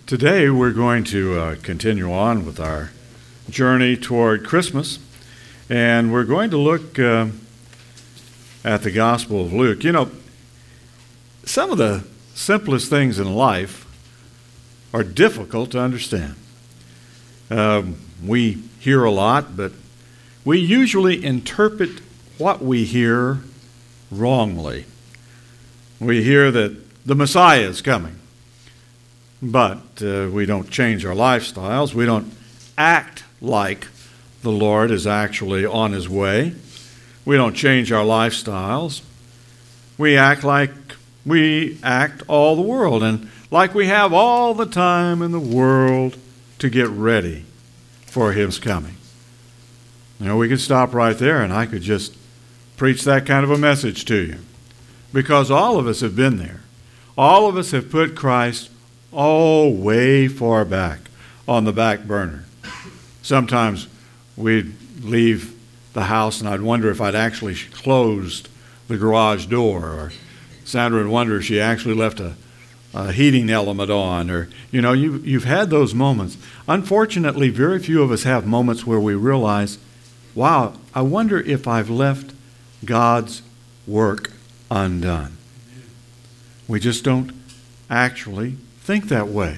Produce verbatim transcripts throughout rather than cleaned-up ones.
Today we're going to uh, continue on with our journey toward Christmas, and we're going to look uh, at the Gospel of Luke. You know, some of the simplest things in life are difficult to understand. Uh, we hear a lot, but we usually interpret what we hear wrongly. We hear that the Messiah is coming. But uh, we don't change our lifestyles. We don't act like the Lord is actually on his way. We don't change our lifestyles. We act like we act all the world and like we have all the time in the world to get ready for his coming. You know, we could stop right there and I could just preach that kind of a message to you, because all of us have been there. All of us have put Christ Oh, way far back on the back burner. Sometimes we'd leave the house and I'd wonder if I'd actually closed the garage door, or Sandra would wonder if she actually left a, a heating element on, or, you know, you, you've had those moments. Unfortunately, very few of us have moments where we realize, wow, I wonder if I've left God's work undone. We just don't actually think that way.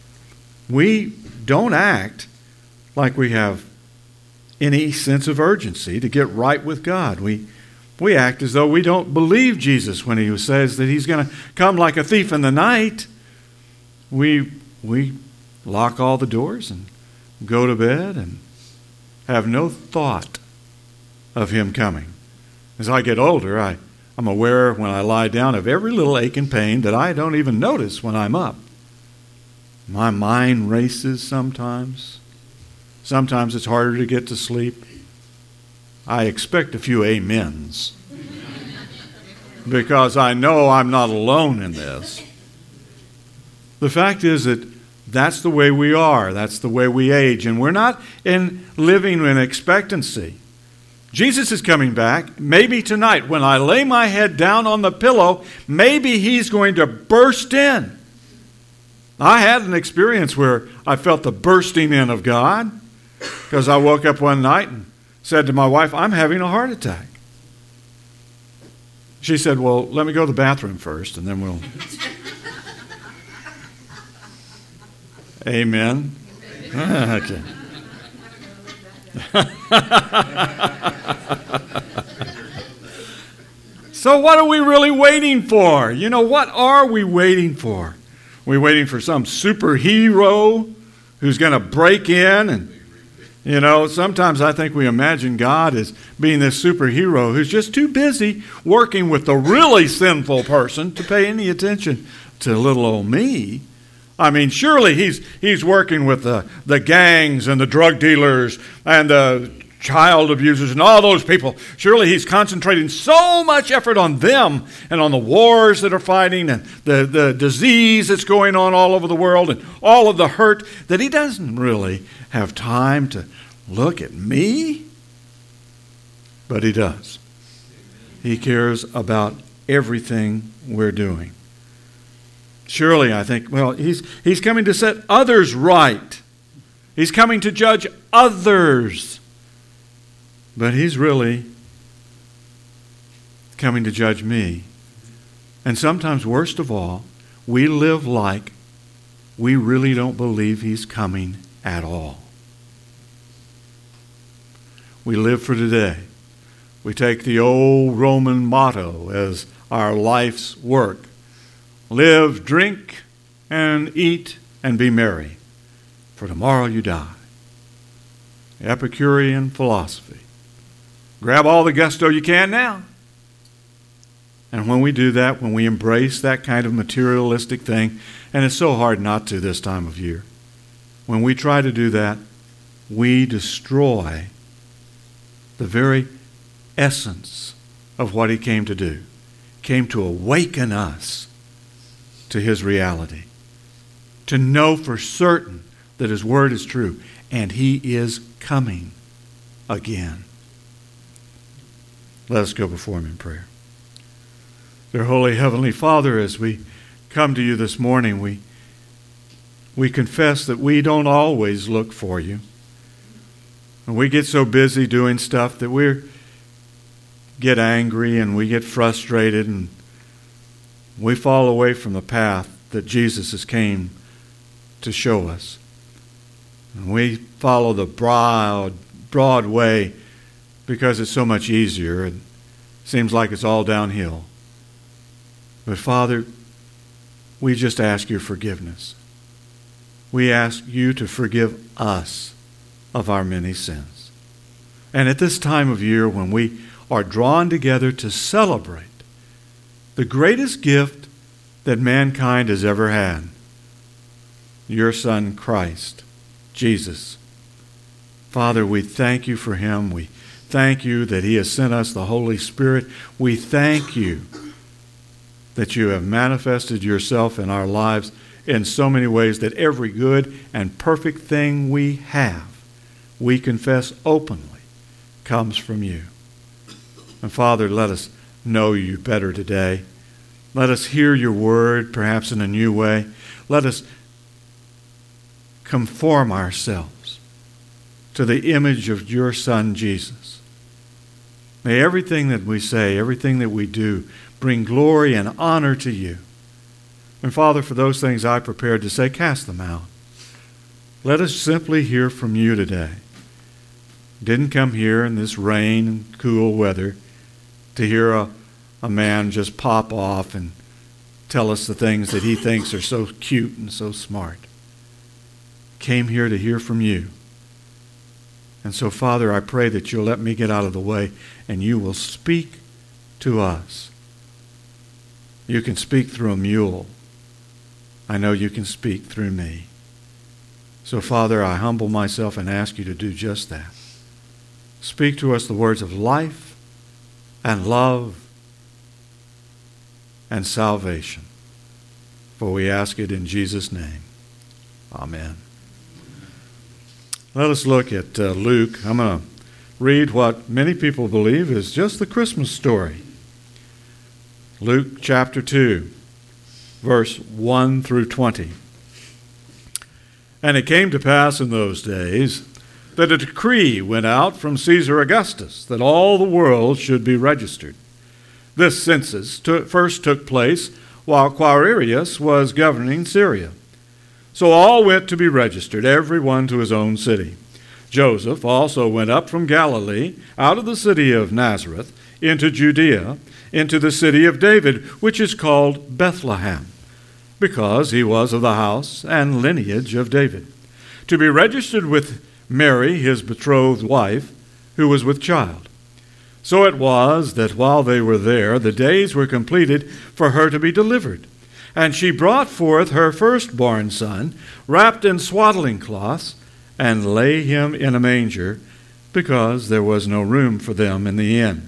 We don't act like we have any sense of urgency to get right with God. We we act as though we don't believe Jesus when he says that he's going to come like a thief in the night. We we lock all the doors and go to bed and have no thought of him coming. As I get older, I, I'm aware when I lie down of every little ache and pain that I don't even notice when I'm up. My mind races sometimes. Sometimes it's harder to get to sleep. I expect a few amens because I know I'm not alone in this. The fact is that that's the way we are. That's the way we age. And we're not in living in expectancy. Jesus is coming back. Maybe tonight when I lay my head down on the pillow, maybe he's going to burst in. I had an experience where I felt the bursting in of God, because I woke up one night and said to my wife, I'm having a heart attack. She said, well, let me go to the bathroom first, and then we'll... Amen. Okay. So what are we really waiting for? You know, what are we waiting for? We're waiting for some superhero who's going to break in. And, you know, sometimes I think we imagine God as being this superhero who's just too busy working with the really sinful person to pay any attention to little old me. I mean, surely he's he's working with the, the gangs and the drug dealers and the child abusers and all those people. Surely he's concentrating so much effort on them and on the wars that are fighting and the, the disease that's going on all over the world and all of the hurt that he doesn't really have time to look at me. But he does. He cares about everything we're doing. Surely I think, well, he's he's coming to set others right. He's coming to judge others. But he's really coming to judge me. And sometimes, worst of all, we live like we really don't believe he's coming at all. We live for today. We take the old Roman motto as our life's work. Live, drink, and eat, and be merry, for tomorrow you die. Epicurean philosophy. Grab all the gusto you can now. And when we do that, when we embrace that kind of materialistic thing, and it's so hard not to this time of year, when we try to do that, we destroy the very essence of what he came to do. Came to awaken us to his reality, to know for certain that his word is true, and he is coming again. Let us go before him in prayer. Dear Holy Heavenly Father, as we come to you this morning, we We confess that we don't always look for you. And we get so busy doing stuff that we get angry and we get frustrated and we fall away from the path that Jesus has came to show us. And we follow the broad, broad way because it's so much easier and seems like it's all downhill. But Father, we just ask your forgiveness. We ask you to forgive us of our many sins. And at this time of year when we are drawn together to celebrate the greatest gift that mankind has ever had, your Son, Christ, Jesus. Father, we thank you for him. We thank you that he has sent us the Holy Spirit. We thank you that you have manifested yourself in our lives in so many ways that every good and perfect thing we have, we confess openly, comes from you. And Father, let us know you better today. Let us hear your word, perhaps in a new way. Let us conform ourselves to the image of your Son, Jesus. May everything that we say, everything that we do, bring glory and honor to you. And Father, for those things I prepared to say, cast them out. Let us simply hear from you today. Didn't come here in this rain and cool weather to hear a, a man just pop off and tell us the things that he thinks are so cute and so smart. Came here to hear from you. And so, Father, I pray that you'll let me get out of the way and you will speak to us. You can speak through a mule. I know you can speak through me. So, Father, I humble myself and ask you to do just that. Speak to us the words of life and love and salvation. For we ask it in Jesus' name. Amen. Let us look at uh, Luke. I'm going to read what many people believe is just the Christmas story. Luke chapter two, verse one through twenty. And it came to pass in those days that a decree went out from Caesar Augustus that all the world should be registered. This census took, first took place while Quirinius was governing Syria. So all went to be registered, every one to his own city. Joseph also went up from Galilee, out of the city of Nazareth, into Judea, into the city of David, which is called Bethlehem, because he was of the house and lineage of David, to be registered with Mary, his betrothed wife, who was with child. So it was that while they were there, the days were completed for her to be delivered. And she brought forth her firstborn son, wrapped in swaddling cloths, and lay him in a manger, because there was no room for them in the inn.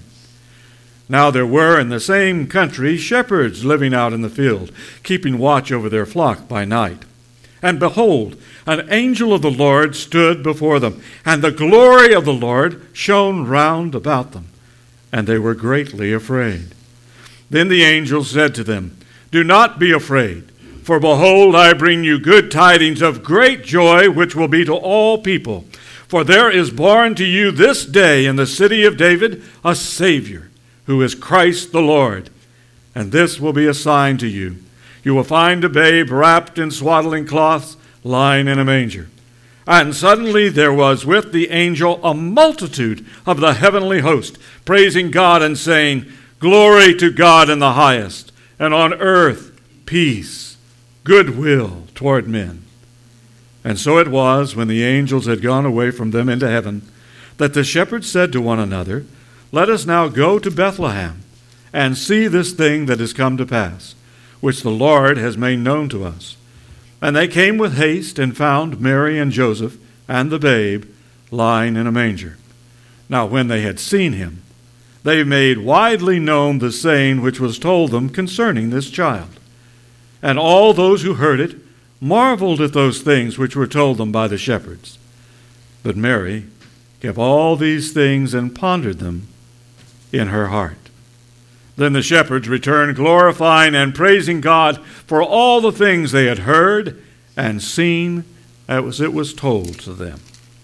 Now there were in the same country shepherds living out in the field, keeping watch over their flock by night. And behold, an angel of the Lord stood before them, and the glory of the Lord shone round about them, and they were greatly afraid. Then the angel said to them, Do not be afraid, for behold, I bring you good tidings of great joy, which will be to all people. For there is born to you this day in the city of David a Savior, who is Christ the Lord. And this will be a sign to you. You will find a babe wrapped in swaddling cloths, lying in a manger. And suddenly there was with the angel a multitude of the heavenly host, praising God and saying, Glory to God in the highest, and on earth peace, goodwill toward men. And so it was, when the angels had gone away from them into heaven, that the shepherds said to one another, Let us now go to Bethlehem, and see this thing that has come to pass, which the Lord has made known to us. And they came with haste, and found Mary and Joseph and the babe lying in a manger. Now when they had seen him, they made widely known the saying which was told them concerning this child. And all those who heard it marveled at those things which were told them by the shepherds. But Mary kept all these things and pondered them in her heart. Then the shepherds returned, glorifying and praising God for all the things they had heard and seen as it was told to them.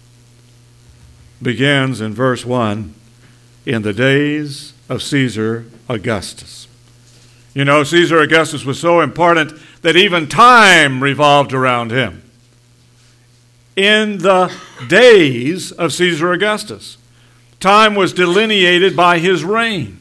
Begins in verse one, in the days of Caesar Augustus. You know, Caesar Augustus was so important that even time revolved around him. In the days of Caesar Augustus, time was delineated by his reign.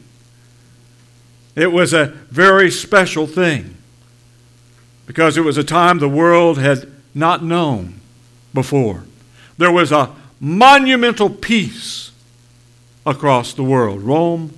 It was a very special thing because it was a time the world had not known before. There was a monumental peace across the world. Rome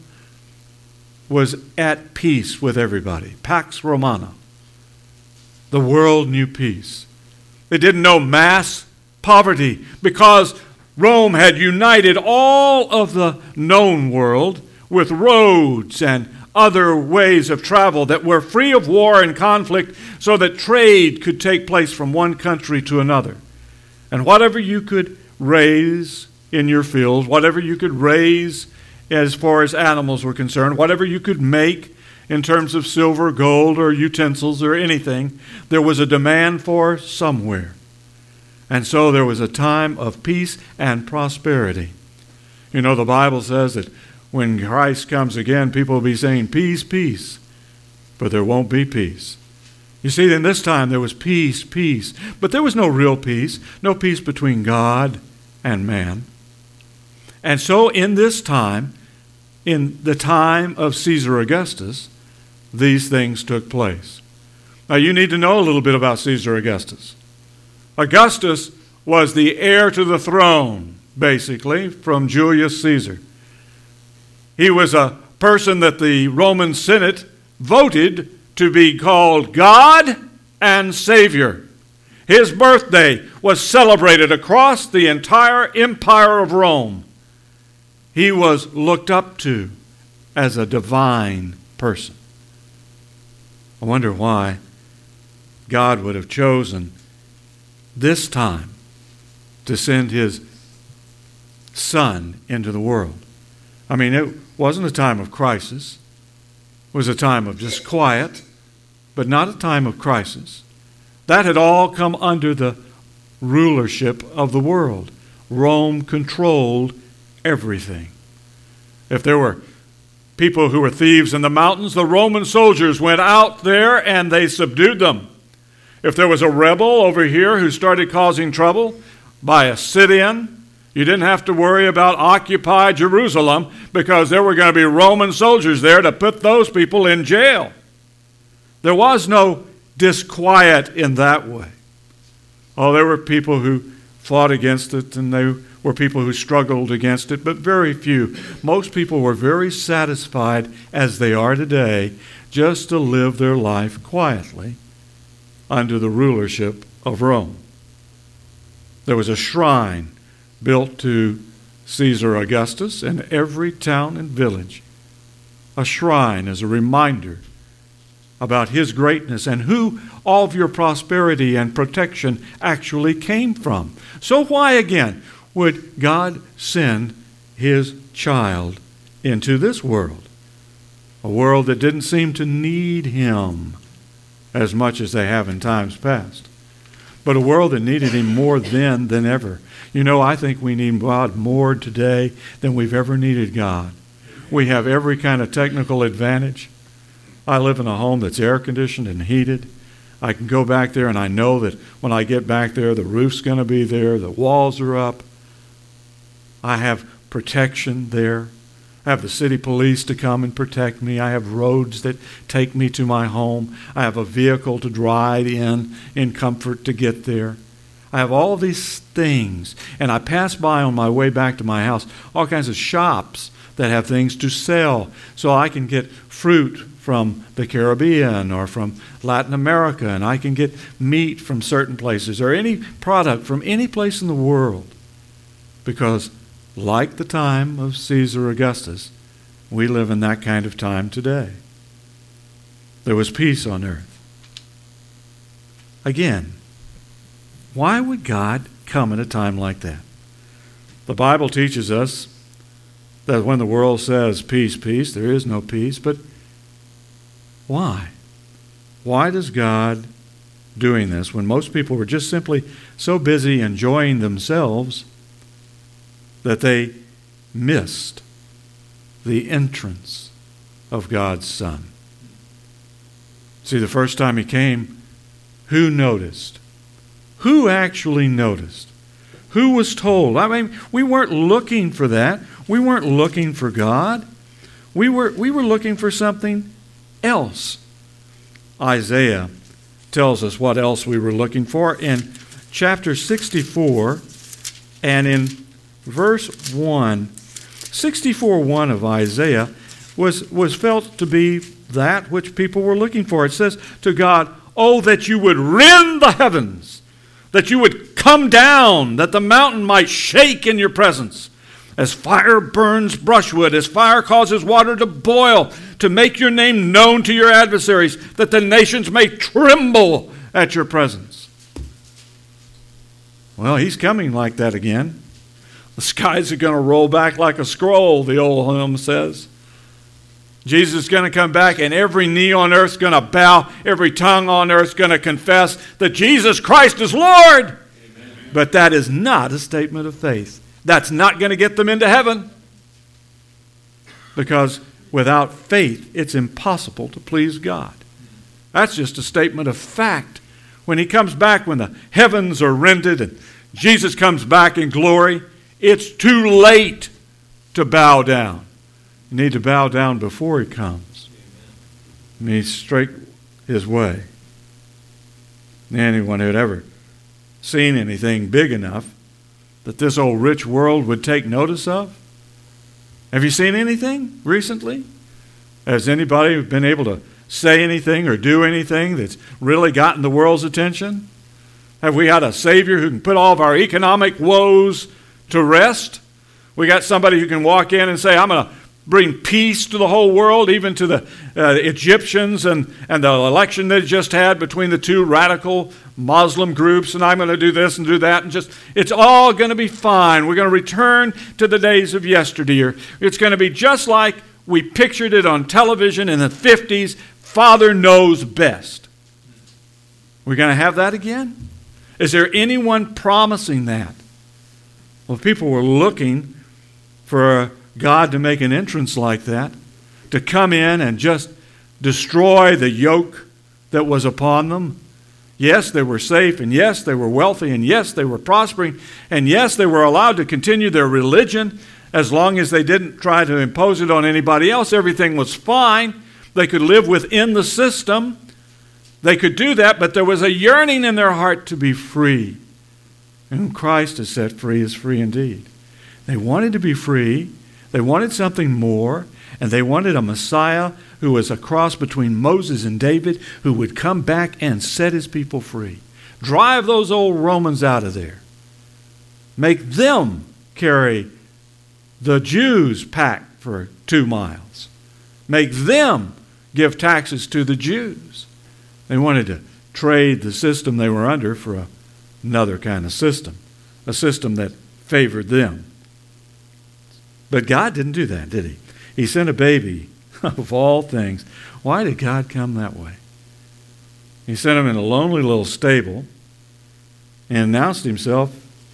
was at peace with everybody. Pax Romana. The world knew peace. It didn't know mass poverty because Rome had united all of the known world with roads and other ways of travel that were free of war and conflict so that trade could take place from one country to another. And whatever you could raise in your fields, whatever you could raise as far as animals were concerned, whatever you could make in terms of silver, gold, or utensils or anything, there was a demand for somewhere. And so there was a time of peace and prosperity. You know, the Bible says that when Christ comes again, people will be saying, peace, peace, but there won't be peace. You see, in this time there was peace, peace, but there was no real peace, no peace between God and man. And so in this time, in the time of Caesar Augustus, these things took place. Now you need to know a little bit about Caesar Augustus. Augustus was the heir to the throne, basically, from Julius Caesar. He was a person that the Roman Senate voted to be called God and Savior. His birthday was celebrated across the entire empire of Rome. He was looked up to as a divine person. I wonder why God would have chosen this time to send his Son into the world. I mean, it wasn't a time of crisis. It was a time of just quiet, but not a time of crisis. That had all come under the rulership of the world. Rome controlled everything. If there were people who were thieves in the mountains, the Roman soldiers went out there and they subdued them. If there was a rebel over here who started causing trouble by a sit-in, you didn't have to worry about Occupy Jerusalem because there were going to be Roman soldiers there to put those people in jail. There was no disquiet in that way. Oh, there were people who fought against it, and they were people who struggled against it, but very few. Most people were very satisfied, as they are today, just to live their life quietly under the rulership of Rome. There was a shrine built to Caesar Augustus in every town and village. A shrine as a reminder about his greatness and who all of your prosperity and protection actually came from. So why again would God send his child into this world? A world that didn't seem to need him as much as they have in times past, but a world that needed him more then than ever. You know, I think we need God more today than we've ever needed God. We have every kind of technical advantage. I live in a home that's air-conditioned and heated. I can go back there and I know that when I get back there, the roof's going to be there, the walls are up. I have protection there. I have the city police to come and protect me. I have roads that take me to my home. I have a vehicle to drive in in comfort to get there. I have all these things. And I pass by on my way back to my house all kinds of shops that have things to sell. So I can get fruit from the Caribbean or from Latin America, and I can get meat from certain places or any product from any place in the world. Because like the time of Caesar Augustus, we live in that kind of time today. There was peace on earth. Again, why would God come at a time like that? The Bible teaches us that when the world says peace, peace, there is no peace, but why? Why does God doing this, when most people were just simply so busy enjoying themselves that they missed the entrance of God's Son. See, the first time he came, who noticed? Who actually noticed? Who was told? I mean, we weren't looking for that. We weren't looking for God. We were, we were looking for something else. Isaiah tells us what else we were looking for in chapter sixty-four and in verse one. sixty-four one of Isaiah was, was felt to be that which people were looking for. It says to God, "Oh, that you would rend the heavens, that you would come down, that the mountain might shake in your presence. As fire burns brushwood, as fire causes water to boil, to make your name known to your adversaries, that the nations may tremble at your presence." Well, he's coming like that again. The skies are going to roll back like a scroll, the old hymn says. Jesus is going to come back, and every knee on earth is going to bow, every tongue on earth is going to confess that Jesus Christ is Lord. Amen. But that is not a statement of faith. That's not going to get them into heaven. Because without faith, it's impossible to please God. That's just a statement of fact. When he comes back, when the heavens are rended and Jesus comes back in glory, it's too late to bow down. You need to bow down before he comes. He needs straight his way. Anyone who'd ever seen anything big enough that this old rich world would take notice of? Have you seen anything recently? Has anybody been able to say anything or do anything that's really gotten the world's attention? Have we had a Savior who can put all of our economic woes to rest? We got somebody who can walk in and say, "I'm going to bring peace to the whole world," even to the uh, Egyptians and, and the election they just had between the two radical Muslim groups, and I'm going to do this and do that, and just, it's all going to be fine. We're going to return to the days of yesteryear. It's going to be just like we pictured it on television in the fifties. Father knows best. We're going to have that again? Is there anyone promising that? Well, people were looking for God to make an entrance like that, to come in and just destroy the yoke that was upon them. Yes, they were safe, and yes, they were wealthy, and yes, they were prospering, and yes, they were allowed to continue their religion as long as they didn't try to impose it on anybody else. Everything was fine. They could live within the system. They could do that, but there was a yearning in their heart to be free. And whom Christ has set free is free indeed. They wanted to be free. They wanted something more, and they wanted a Messiah who was a cross between Moses and David, who would come back and set his people free. Drive those old Romans out of there. Make them carry the Jews' pack for two miles. Make them give taxes to the Jews. They wanted to trade the system they were under for a, another kind of system, a system that favored them. But God didn't do that, did he? He sent a baby, of all things. Why did God come that way? He sent him in a lonely little stable and announced himself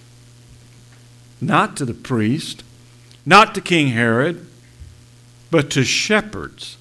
not to the priest, not to King Herod, but to shepherds.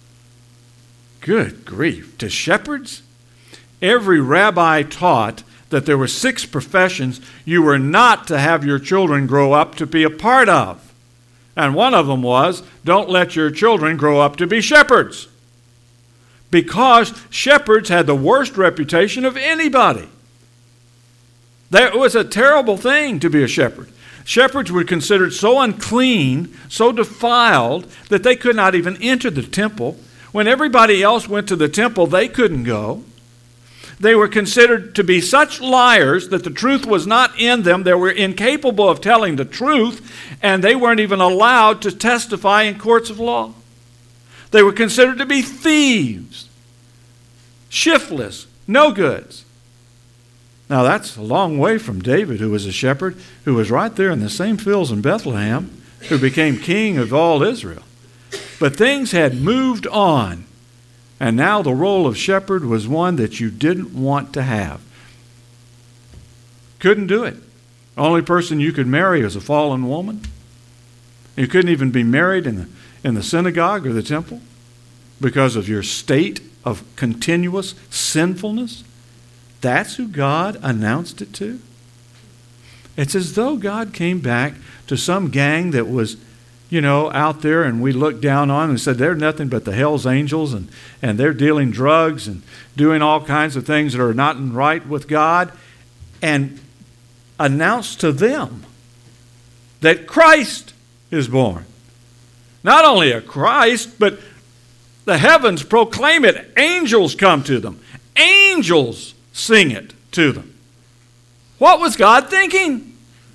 Good grief, to shepherds? Every rabbi taught that there were six professions you were not to have your children grow up to be a part of. And one of them was, don't let your children grow up to be shepherds. Because shepherds had the worst reputation of anybody. That was a terrible thing to be a shepherd. Shepherds were considered so unclean, so defiled, that they could not even enter the temple. When everybody else went to the temple, they couldn't go. They were considered to be such liars that the truth was not in them. They were incapable of telling the truth, and they weren't even allowed to testify in courts of law. They were considered to be thieves, shiftless, no goods. Now that's a long way from David, who was a shepherd, who was right there in the same fields in Bethlehem, who became king of all Israel. But things had moved on, And now the role of shepherd was one that you didn't want to have. Couldn't do it. The only person you could marry was a fallen woman. You couldn't even be married in the, in the synagogue or the temple because of your state of continuous sinfulness. That's who God announced it to. It's as though God came back to some gang that was, you know, out there, and we looked down on and said they're nothing but the Hell's Angels, and, and they're dealing drugs and doing all kinds of things that are not in right with God, and announced to them that Christ is born. Not only a Christ, but the heavens proclaim it. Angels come to them. Angels sing it to them. What was God thinking?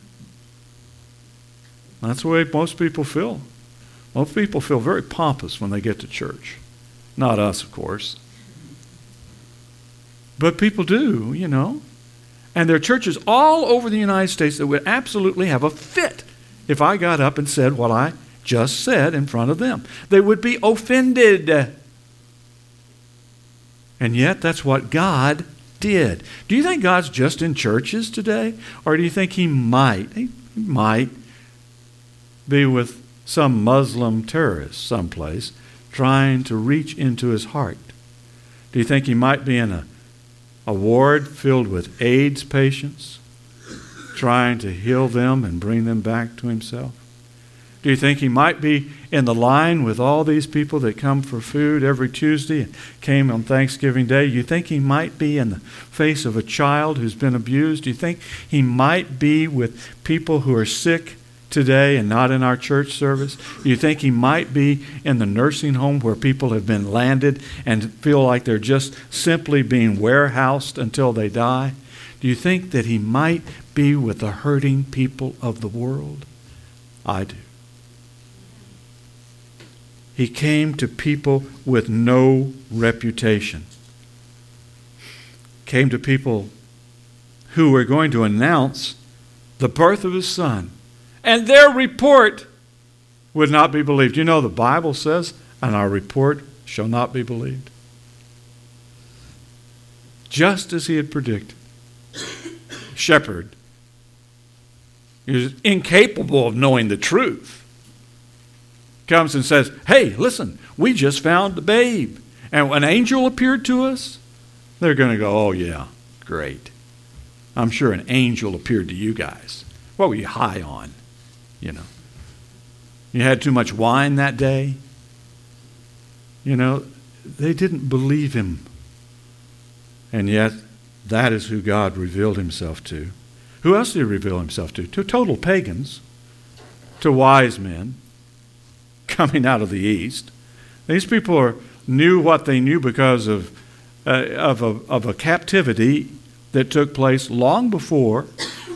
That's the way most people feel. Most people feel very pompous when they get to church. Not us, of course. But people do, you know. And there are churches all over the United States that would absolutely have a fit if I got up and said what I just said in front of them. They would be offended. And yet that's what God did. Do you think God's just in churches today? Or do you think he might, he might be with some Muslim terrorist someplace trying to reach into his heart? Do you think he might be in a, a ward filled with AIDS patients trying to heal them and bring them back to himself? Do you think he might be in the line with all these people that come for food every Tuesday and came on Thanksgiving Day? You think he might be in the face of a child who's been abused? Do you think he might be with people who are sick today and not in our church service? Do you think he might be in the nursing home where people have been landed and feel like they're just simply being warehoused until they die? Do you think that he might be with the hurting people of the world? I do. He came to people with no reputation. Came to people who were going to announce the birth of his son. And their report would not be believed. You know, the Bible says, and our report shall not be believed. Just as he had predicted. Shepherd is incapable of knowing the truth. Comes and says, hey, listen, we just found the babe. And an angel appeared to us. They're going to go, oh, yeah, great. I'm sure an angel appeared to you guys. What were you high on? You know, you had too much wine that day. You know, they didn't believe him. And yet, that is who God revealed himself to. Who else did he reveal himself to? To total pagans, to wise men coming out of the east. These people are, knew what they knew because of, uh, of, a, of a captivity that took place long before,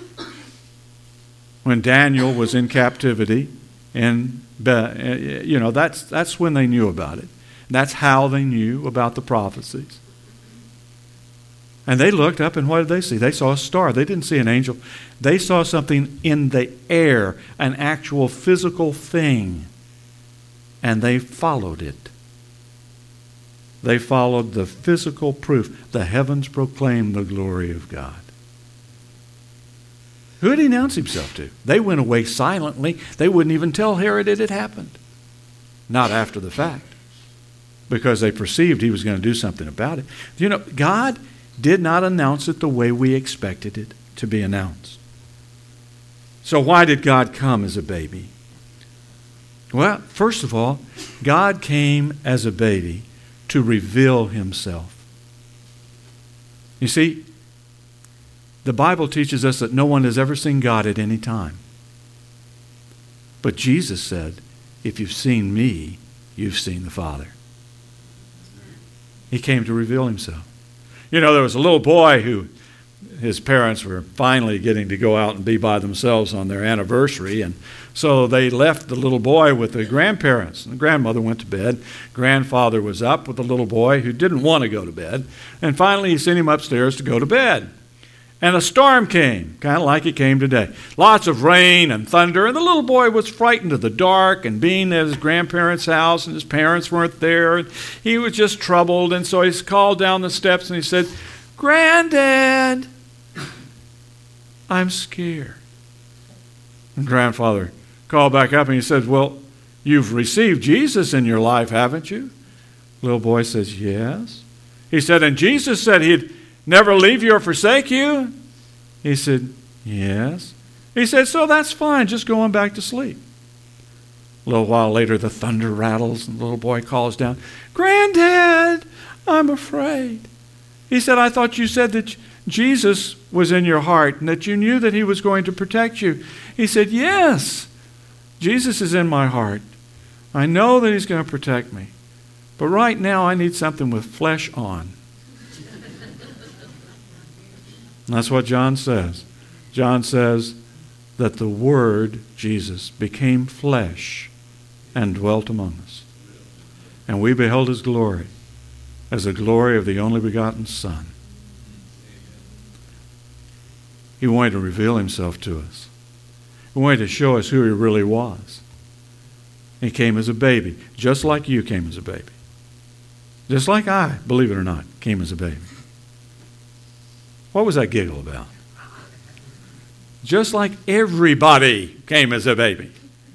when Daniel was in captivity. And, you know, that's, that's when they knew about it. That's how they knew about the prophecies. And they looked up, and what did they see? They saw a star. They didn't see an angel. They saw something in the air, an actual physical thing. And they followed it. They followed the physical proof. The heavens proclaim the glory of God. Who did he announce himself to? They went away silently. They wouldn't even tell Herod it had happened. Not after the fact. Because they perceived he was going to do something about it. You know, God did not announce it the way we expected it to be announced. So why did God come as a baby? Well, first of all, God came as a baby to reveal himself. You see, the Bible teaches us that no one has ever seen God at any time. But Jesus said, if you've seen me, you've seen the Father. He came to reveal himself. You know, there was a little boy who, his parents were finally getting to go out and be by themselves on their anniversary, and so they left the little boy with the grandparents. The grandmother went to bed. Grandfather was up with the little boy who didn't want to go to bed, and finally he sent him upstairs to go to bed. And a storm came, kind of like it came today. Lots of rain and thunder, and the little boy was frightened of the dark and being at his grandparents' house, and his parents weren't there. And he was just troubled, and so he called down the steps and he said, "Granddad, I'm scared." And grandfather called back up and he said, "Well, you've received Jesus in your life, haven't you?" Little boy says, "Yes." He said, "And Jesus said he'd never leave you or forsake you?" He said, "Yes." He said, "So that's fine, just go on back to sleep." A little while later, the thunder rattles, and the little boy calls down, "Granddad, I'm afraid." He said, "I thought you said that Jesus was in your heart and that you knew that he was going to protect you." He said, "Yes, Jesus is in my heart. I know that he's going to protect me. But right now, I need something with flesh on." And that's what John says. John says that the Word, Jesus, became flesh and dwelt among us. And we beheld his glory as the glory of the only begotten Son. He wanted to reveal himself to us. He wanted to show us who he really was. He came as a baby, just like you came as a baby. Just like I, believe it or not, came as a baby. What was that giggle about? Just like everybody came as a baby.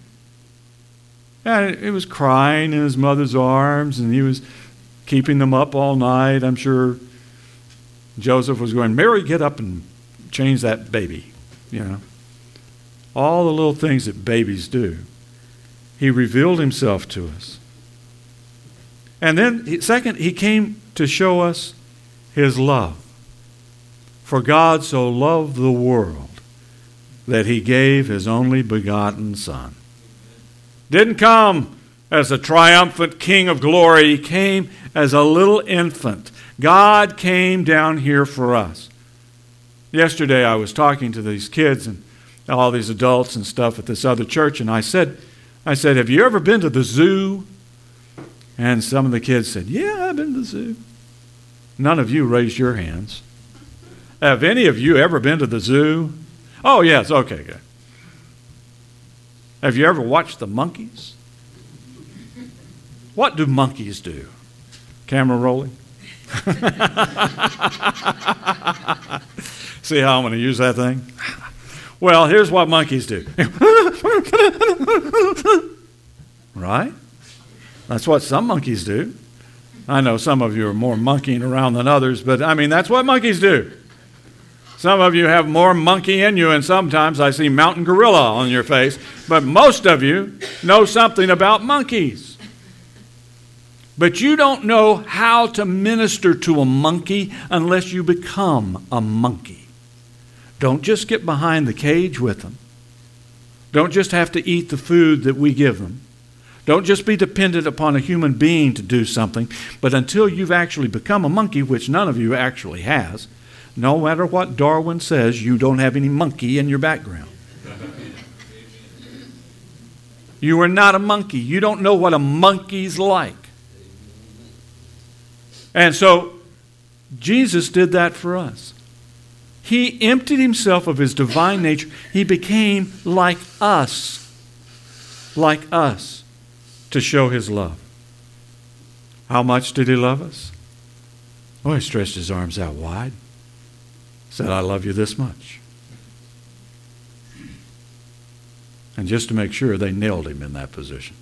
And he was crying in his mother's arms, and he was keeping them up all night. I'm sure Joseph was going, "Mary, get up and change that baby." You know, all the little things that babies do. He revealed himself to us. And then, second, he came to show us his love. For God so loved the world that he gave his only begotten Son. Didn't come as a triumphant King of glory. He came as a little infant. God came down here for us. Yesterday I was talking to these kids and all these adults and stuff at this other church, and I said, I said, "Have you ever been to the zoo?" And some of the kids said, "Yeah, I've been to the zoo." None of you raised your hands. Have any of you ever been to the zoo? Oh, yes, okay, good. Have you ever watched the monkeys? What do monkeys do? Camera rolling. See how I'm going to use that thing? Well, here's what monkeys do. Right? That's what some monkeys do. I know some of you are more monkeying around than others, but I mean, that's what monkeys do. Some of you have more monkey in you, and sometimes I see mountain gorilla on your face, but most of you know something about monkeys. But you don't know how to minister to a monkey unless you become a monkey. Don't just get behind the cage with them. Don't just have to eat the food that we give them. Don't just be dependent upon a human being to do something, but until you've actually become a monkey, which none of you actually has, no matter what Darwin says, you don't have any monkey in your background. You are not a monkey. You don't know what a monkey's like. And so Jesus did that for us. He emptied himself of his divine nature. He became like us, like us, to show his love. How much did he love us? Oh, he stretched his arms out wide. Said, "I love you this much." And just to make sure, they nailed him in that position.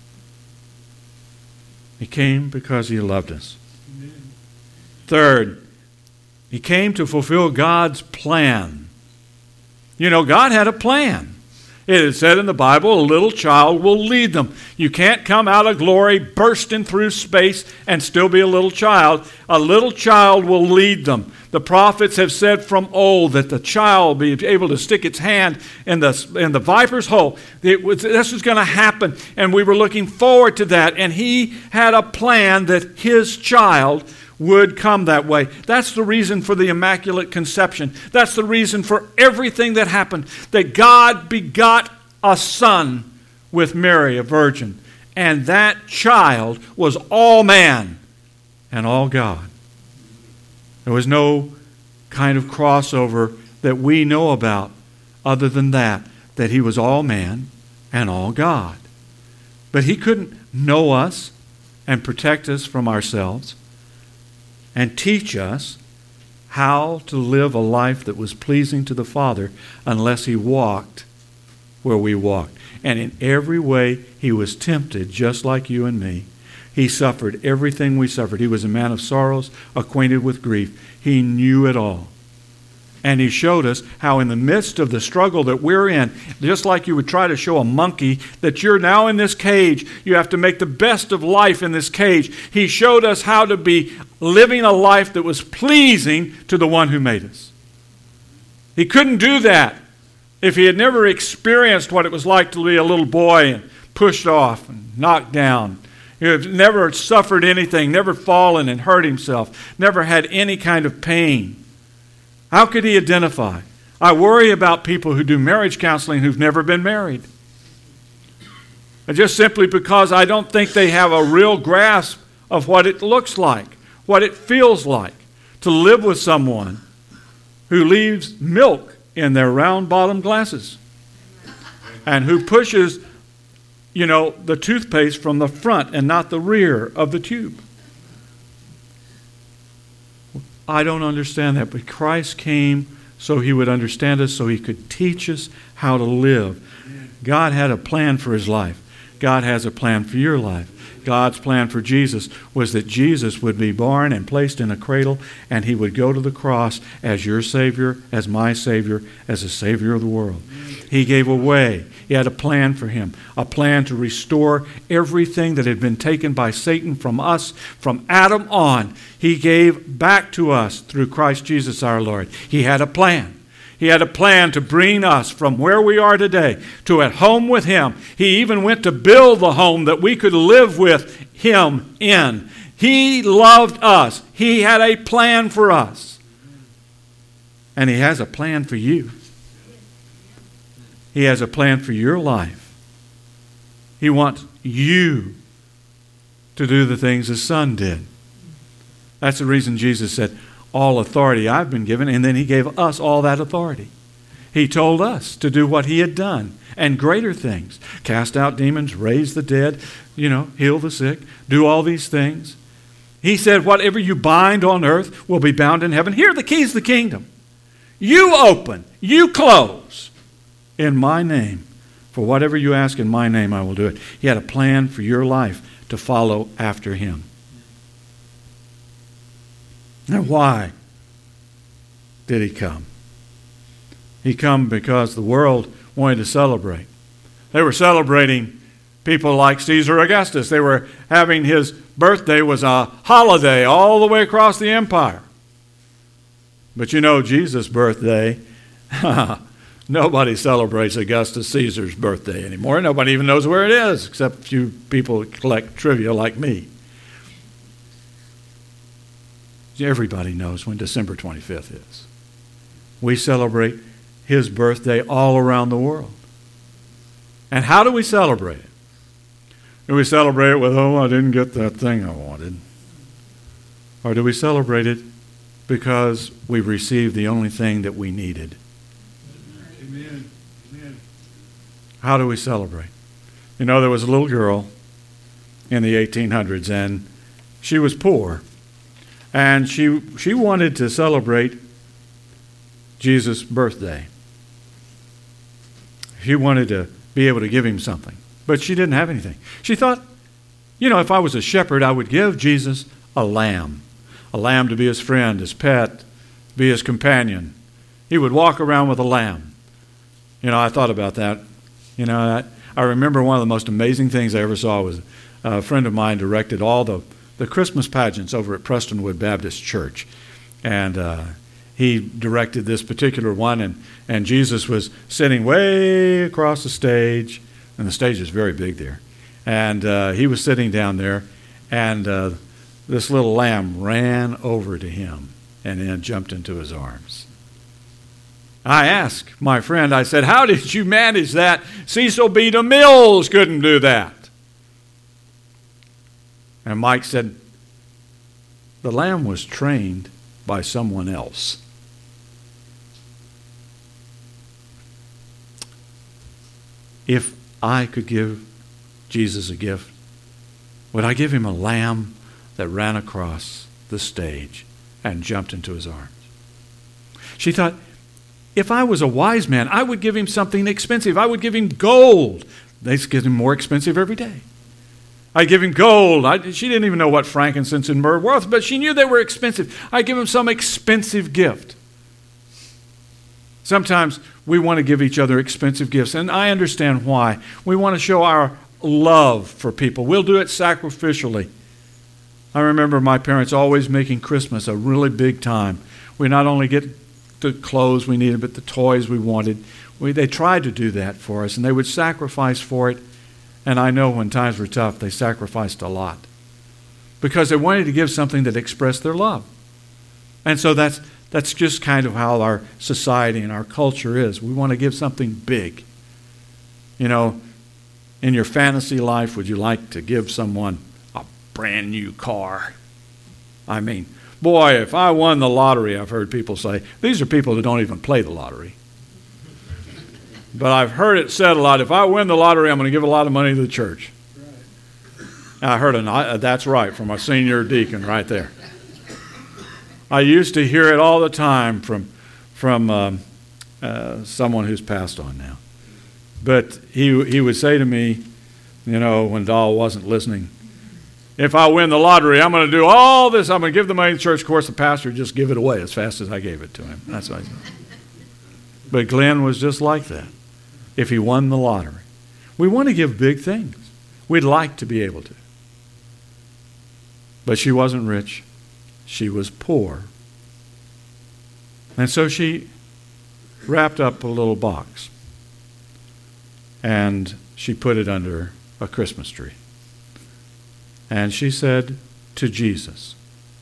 He came because he loved us. Amen. Third, he came to fulfill God's plan. You know, God had a plan. It is said in the Bible, a little child will lead them. You can't come out of glory, bursting through space, and still be a little child. A little child will lead them. The prophets have said from old that the child will be able to stick its hand in the, in the viper's hole. It was, this was going to happen, and we were looking forward to that. And he had a plan that his child would come that way. That's the reason for the Immaculate Conception. That's the reason for everything that happened. That God begot a son with Mary, a virgin. And that child was all man and all God. There was no kind of crossover that we know about other than that, that he was all man and all God. But he couldn't know us and protect us from ourselves and teach us how to live a life that was pleasing to the Father unless he walked where we walked. And in every way, he was tempted just like you and me. He suffered everything we suffered. He was a man of sorrows, acquainted with grief. He knew it all. And he showed us how in the midst of the struggle that we're in, just like you would try to show a monkey that you're now in this cage, you have to make the best of life in this cage. He showed us how to be living a life that was pleasing to the one who made us. He couldn't do that if he had never experienced what it was like to be a little boy and pushed off and knocked down. He had never suffered anything, never fallen and hurt himself, never had any kind of pain. How could he identify? I worry about people who do marriage counseling who've never been married. And just simply because I don't think they have a real grasp of what it looks like, what it feels like to live with someone who leaves milk in their round-bottom glasses and who pushes, you know, the toothpaste from the front and not the rear of the tube. I don't understand that, but Christ came so he would understand us, so he could teach us how to live. God had a plan for his life. God has a plan for your life. God's plan for Jesus was that Jesus would be born and placed in a cradle, and he would go to the cross as your Savior, as my Savior, as the Savior of the world. He gave a way. He had a plan for him, a plan to restore everything that had been taken by Satan from us, from Adam on. He gave back to us through Christ Jesus our Lord. He had a plan. He had a plan to bring us from where we are today to at home with him. He even went to build the home that we could live with him in. He loved us. He had a plan for us. And he has a plan for you. He has a plan for your life. He wants you to do the things his Son did. That's the reason Jesus said, all authority I've been given, and then he gave us all that authority. He told us to do what he had done and greater things. Cast out demons, raise the dead, you know, heal the sick, do all these things. He said, whatever you bind on earth will be bound in heaven. Here are the keys to the kingdom. You open, you close in my name. For whatever you ask in my name, I will do it. He had a plan for your life to follow after him. Now, why did he come? He come because the world wanted to celebrate. They were celebrating people like Caesar Augustus. They were having his birthday was a holiday all the way across the empire. But you know, Jesus' birthday, nobody celebrates Augustus Caesar's birthday anymore. Nobody even knows where it is, except a few people that collect trivia like me. Everybody knows when December twenty-fifth is. We celebrate his birthday all around the world. And how do we celebrate it? Do we celebrate it with, oh, I didn't get that thing I wanted? Or do we celebrate it because we've received the only thing that we needed? Amen. Amen. How do we celebrate? You know, there was a little girl in the eighteen hundreds, and she was poor. And she she wanted to celebrate Jesus' birthday. She wanted to be able to give him something. But she didn't have anything. She thought, you know, if I was a shepherd, I would give Jesus a lamb. A lamb to be his friend, his pet, be his companion. He would walk around with a lamb. You know, I thought about that. You know, I, I remember one of the most amazing things I ever saw was a friend of mine directed all the the Christmas pageants over at Prestonwood Baptist Church. And uh, he directed this particular one, and, and Jesus was sitting way across the stage, and the stage is very big there. And uh, he was sitting down there, and uh, this little lamb ran over to him and then jumped into his arms. I asked my friend, I said, how did you manage that? Cecil B. DeMille couldn't do that. And Mike said, the lamb was trained by someone else. if I could give Jesus a gift, would I give him a lamb that ran across the stage and jumped into his arms? She thought, if I was a wise man, I would give him something expensive. I would give him gold. They get him more expensive every day. I'd give him gold. I, she didn't even know what frankincense and myrrh were, but she knew they were expensive. I'd give him some expensive gift. Sometimes we want to give each other expensive gifts, and I understand why. We want to show our love for people. We'll do it sacrificially. I remember my parents always making Christmas a really big time. We not only get the clothes we needed, but the toys we wanted. We, they tried to do that for us, and they would sacrifice for it. And I know when times were tough, they sacrificed a lot because they wanted to give something that expressed their love. And so that's that's just kind of how our society and our culture is. We want to give something big. You know, in your fantasy life, would you like to give someone a brand new car? I mean, boy, if I won the lottery, I've heard people say, these are people that don't even play the lottery. But I've heard it said a lot, if I win the lottery, I'm going to give a lot of money to the church. Right. I heard a, that's right, from a senior deacon right there. I used to hear it all the time from, from um, uh, someone who's passed on now. But he, he would say to me, you know, when Dahl wasn't listening, if I win the lottery, I'm going to do all this. I'm going to give the money to the church. Of course, the pastor would just give it away as fast as I gave it to him. That's what I said. But Glenn was just like that. If he won the lottery. We want to give big things. We'd like to be able to. But she wasn't rich. She was poor. And so she wrapped up a little box. And she put it under a Christmas tree. And she said, to Jesus.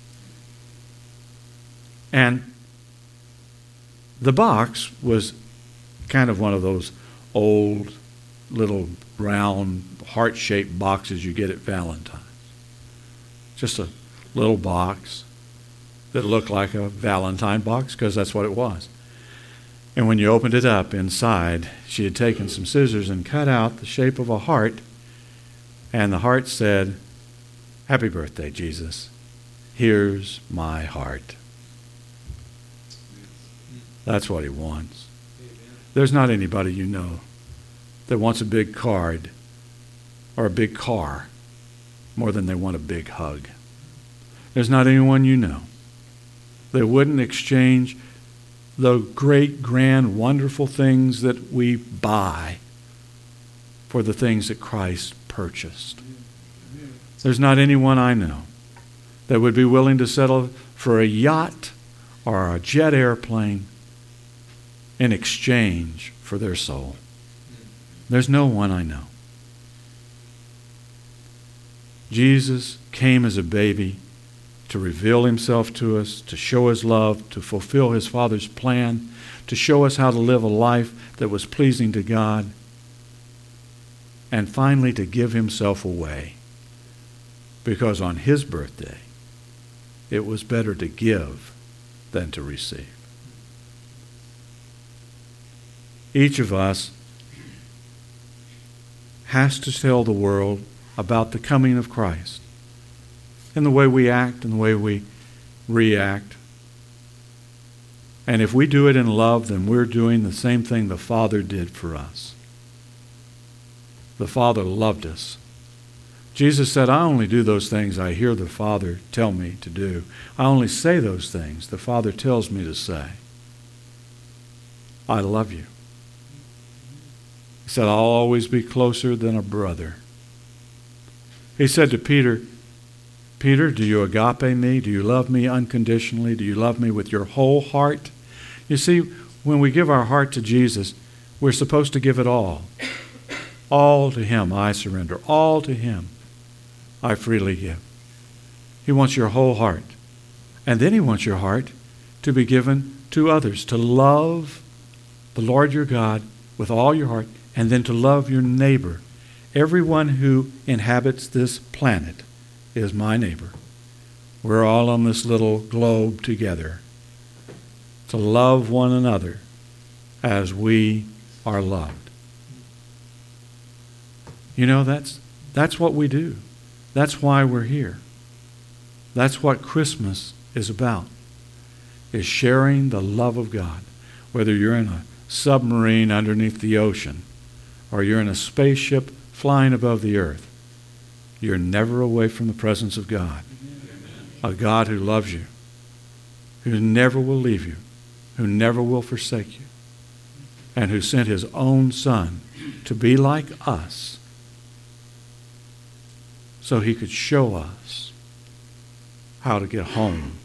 And the box was kind of one of those old little round heart-shaped boxes you get at Valentine's. Just a little box that looked like a Valentine box because that's what it was. And when you opened it up inside, she had taken some scissors and cut out the shape of a heart, and the heart said, "Happy birthday, Jesus. Here's my heart." That's what he wants. There's not anybody you know that wants a big card or a big car more than they want a big hug. There's not anyone you know that wouldn't exchange the great, grand, wonderful things that we buy for the things that Christ purchased. There's not anyone I know that would be willing to settle for a yacht or a jet airplane in exchange for their soul. There's no one I know. Jesus came as a baby to reveal himself to us, to show his love, to fulfill his Father's plan, to show us how to live a life that was pleasing to God, and finally to give himself away. Because on his birthday, it was better to give than to receive. Each of us has to tell the world about the coming of Christ in the way we act and the way we react. And if we do it in love, then we're doing the same thing the Father did for us. The Father loved us. Jesus said, I only do those things I hear the Father tell me to do. I only say those things the Father tells me to say. I love you. He said, I'll always be closer than a brother. He said to Peter, Peter, do you agape me? Do you love me unconditionally? Do you love me with your whole heart? You see, when we give our heart to Jesus, we're supposed to give it all. All to him I surrender. All to him I freely give. He wants your whole heart. And then he wants your heart to be given to others, to love the Lord your God with all your heart, and then to love your neighbor. Everyone who inhabits this planet is my neighbor. We're all on this little globe together to love one another as we are loved. You know, that's, that's what we do. That's why we're here. That's what Christmas is about, is sharing the love of God. Whether you're in a submarine underneath the ocean or you're in a spaceship flying above the earth, you're never away from the presence of God. A God who loves you, who never will leave you, who never will forsake you, and who sent his own Son to be like us so he could show us how to get home.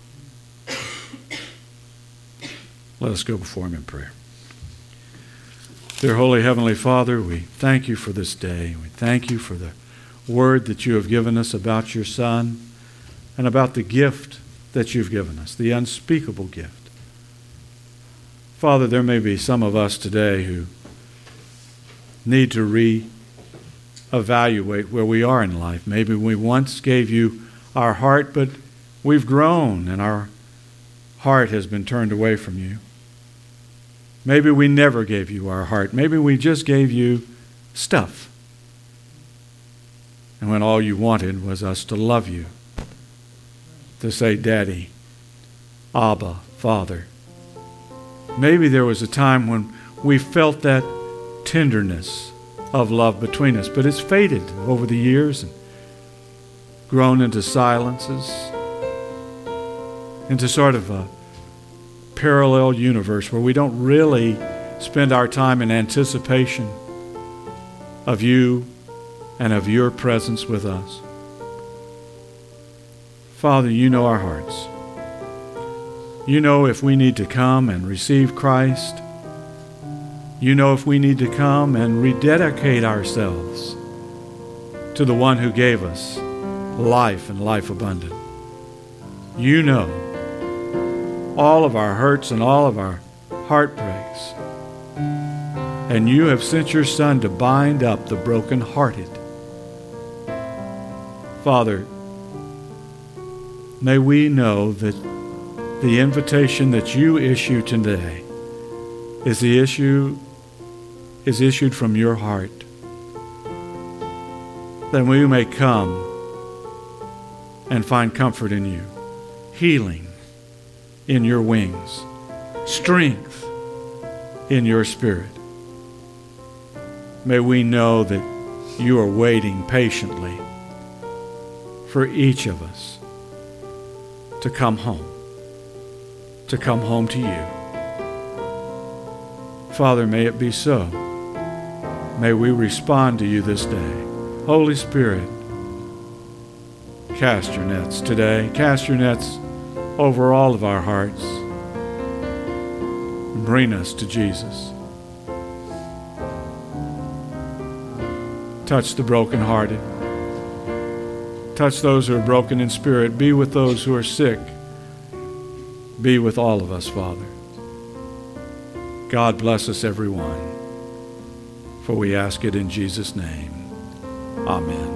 Let us go before him in prayer. Dear Holy Heavenly Father, we thank you for this day. We thank you for the word that you have given us about your Son and about the gift that you've given us, the unspeakable gift. Father, there may be some of us today who need to re-evaluate where we are in life. Maybe we once gave you our heart, but we've grown and our heart has been turned away from you. Maybe we never gave you our heart. Maybe we just gave you stuff. And when all you wanted was us to love you, to say, Daddy, Abba, Father. Maybe there was a time when we felt that tenderness of love between us, but it's faded over the years and grown into silences, into sort of a parallel universe where we don't really spend our time in anticipation of you and of your presence with us. Father, you know our hearts. You know if we need to come and receive Christ. You know if we need to come and rededicate ourselves to the one who gave us life and life abundant. You know all of our hurts and all of our heartbreaks. And you have sent your Son to bind up the brokenhearted. Father, may we know that the invitation that you issue today is the issue is issued from your heart. That we may come and find comfort in you, healing in your wings, strength in your spirit. May we know that you are waiting patiently for each of us to come home, to come home to you. Father, may it be so. May we respond to you this day. Holy Spirit, cast your nets today. Cast your nets over all of our hearts. Bring us to Jesus. Touch the brokenhearted. Touch those who are broken in spirit. Be with those who are sick. Be with all of us, Father. God bless us, everyone. For we ask it in Jesus' name. Amen.